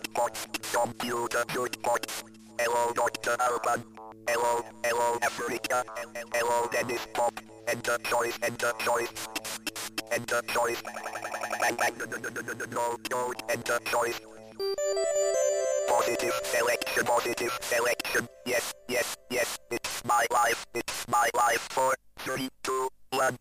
Jukebox, computer jukebox. Hello Dr. Alban. Hello Africa. Hello Dennis Pop. Enter choice, enter choice. Enter choice. Bang bang no, enter choice. Positive selection, yes, it's my life, 4, 3, 2, 1.